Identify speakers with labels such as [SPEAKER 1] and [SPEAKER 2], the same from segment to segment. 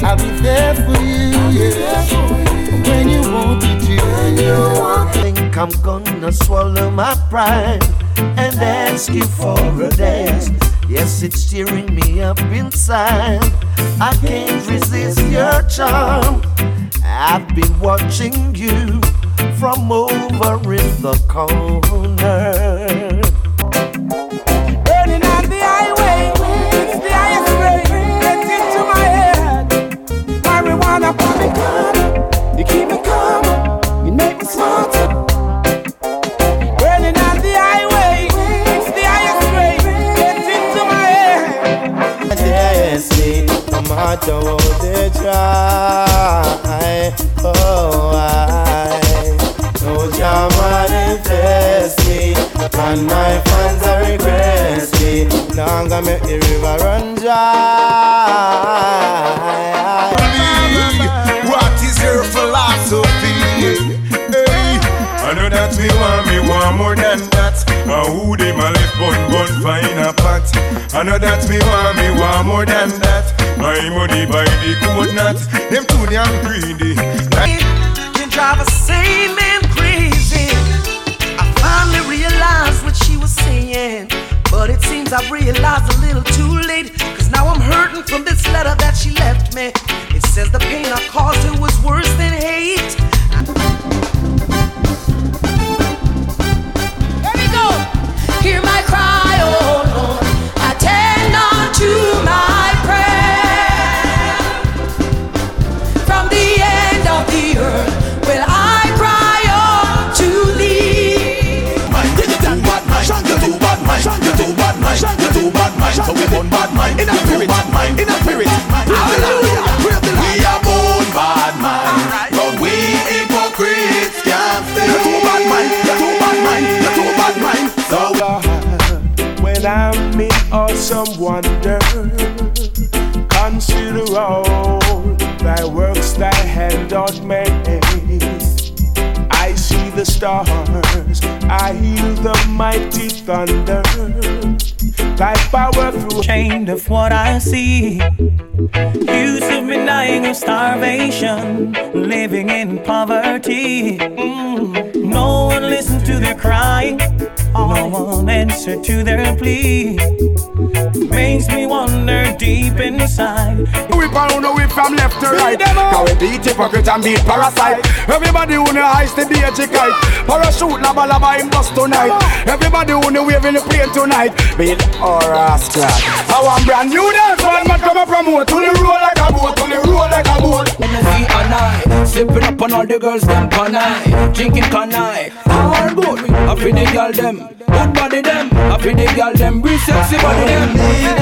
[SPEAKER 1] I'll be there for you, yeah. When you want me to. I think I'm gonna swallow my pride and ask you for a dance. Yes, it's tearing me up inside. I can't resist your charm. I've been watching you from over in the corner.
[SPEAKER 2] Burning on the highway, it's the highest grade. Get into my head. Marijuana for me calm. You keep me calm. You make me smarter. Burning on the highway, it's the highest grade. Get into my head.
[SPEAKER 1] Yes, no matter what they try. Oh, I know Jah manifest me, and my fans are regress me. Now I'm gonna make the river run dry.
[SPEAKER 3] What is your philosophy? Hey, I know that we want more than that. Who they my left bun find a pot. I know that we want more than that. My money by the cold nut. Them too damn greedy.
[SPEAKER 4] You drive a sane man crazy. I finally realized what she was saying, but it seems I've realized a little too late. Cause now I'm hurting from this letter that she left me. It says the pain I caused her was worse than hate.
[SPEAKER 5] Here we go. Hear my cry, oh Lord. Attend unto my prayer. From the end of the earth will I cry out to thee.
[SPEAKER 2] You too bad mind. You too bad mind. You too bad mind. You too bad mind. So we born bad mind. In a spirit. In a spirit. Hallelujah. We are born bad mind. But we hypocrites can't stay. You too bad mind. You too bad mind. You too bad mind. So
[SPEAKER 6] when I'm in awesome wonder, consider all thy works thy hand doth make. I see the stars, I hear the mighty thunder. Thy power through
[SPEAKER 7] ashamed of what I see. Used to be dying of starvation, living in poverty. No one listened to their crying, no one answered to their plea. Makes me wonder deep inside.
[SPEAKER 2] we pound we from left to right. Cause we beat hypocrite and beat parasite. Everybody who know ice the day kite. Parachute lava lava him bust tonight. Everybody who know wave in the plane tonight. Beat or rascal. I want brand new dance. One man come and promote. To the roll like a boat. To the roll like a boat.
[SPEAKER 8] Energy and I sipping up on all the girls them can I drinking can I all good. I feel the girl them good body them. I feel the girl them real sexy body them.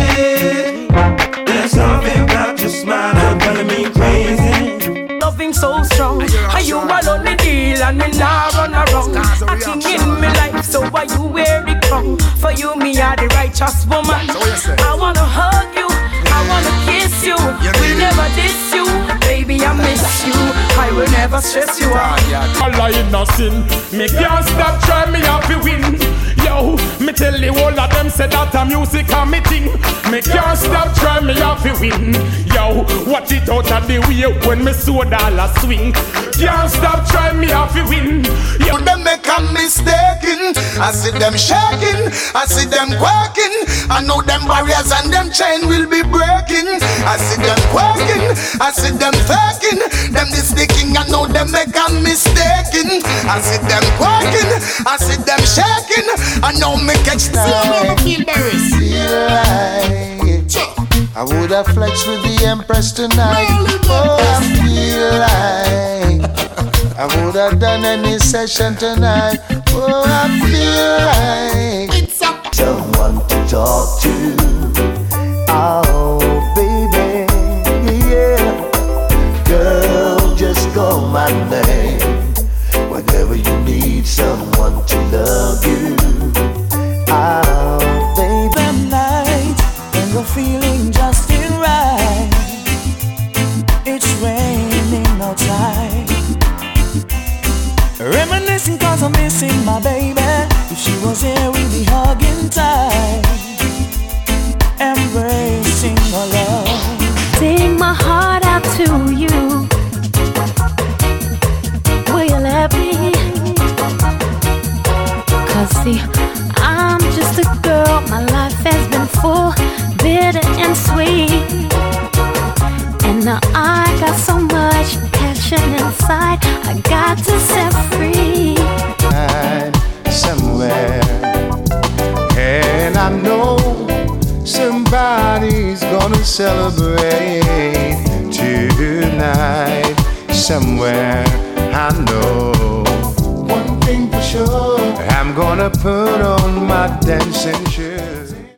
[SPEAKER 9] There's something about your smile that's gonna me crazy.
[SPEAKER 4] Loving so strong, are you alone the deal and me now run around? Acting in me life, so why you wear the crown? For you, me are the righteous woman. I wanna hug you, I wanna kiss you. We never diss you, baby I miss you. I will never stress you out.
[SPEAKER 6] I lie in a sin. Me can't stop trying, me have to win. Yo, me tell the whole of them say that a music and me thing. Me can't stop trying, me have to win. Yo, watch it out of the way when me so dollar swing. Can't stop trying, me have to win. Yo,
[SPEAKER 3] Them make a mistaken. I see them shaking, I see them quaking. I know them barriers and them chain will be breaking. I see them quaking, I see them faking. Them this sticking, I know them make a mistaken. I see them quaking, I see them shaking. I know me catch them.
[SPEAKER 1] Feel right. I would have flexed with the Empress tonight. Oh, I feel like I would have done any session tonight. Oh, I feel like someone to talk to. Oh, baby, yeah. Girl, just call my name whenever you need someone to love you. Oh, baby.
[SPEAKER 7] The night and the feeling just ain't right. It's raining outside. Reminiscing cause I'm missing my baby. If she was here we'd be hugging tight.
[SPEAKER 1] Everybody's gonna celebrate tonight. Somewhere I know one thing for sure, I'm gonna put on my dancing shoes.